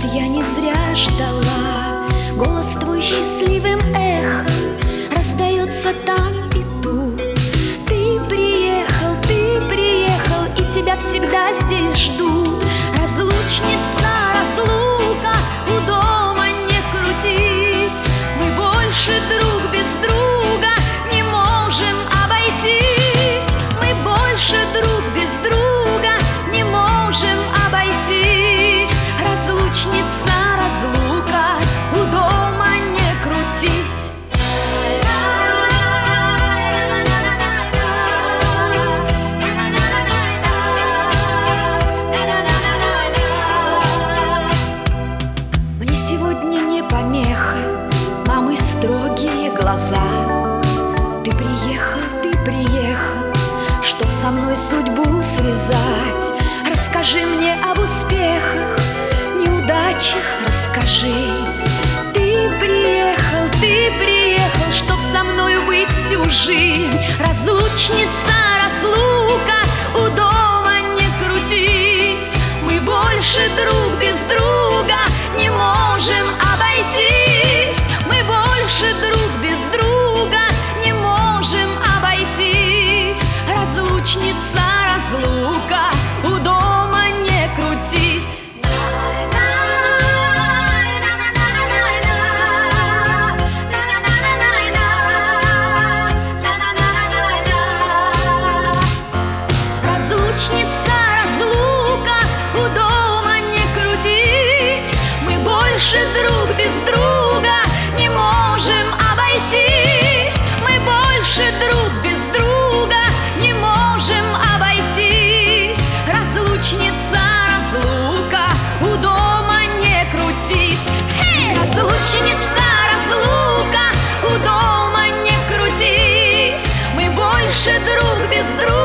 я не зря ждала. Голос твой счастливым эхом раздается там и тут. Ты приехал, и тебя всегда здесь ждут. Разлучница, разлука, у дома не крутись. Мы больше друг без друга не можем обойтись. Мы больше друг без друга не можем обойтись. Разлучница, разлука, у дома не крутись. Мне сегодня не помеха мамы строгие глаза. Ты приехал, чтоб со мной судьбу связать. Расскажи мне об успехах, неудачах расскажи. Ты приехал, чтоб со мною быть всю жизнь. Разлучница, разлука, у дома не крутись. Мы больше друг без друга не можем обойтись. Мы больше друг без друга не можем обойтись. Разлучница, разлука, у дома не крутись. Разлучница, разлука, у дома не крутись. Мы больше друг без друга не можем обойтись. Мы больше друг без друга не можем обойтись. Разлучница, разлука, у дома не крутись. Разлучница, разлука, у дома не крутись. Мы больше друг без друга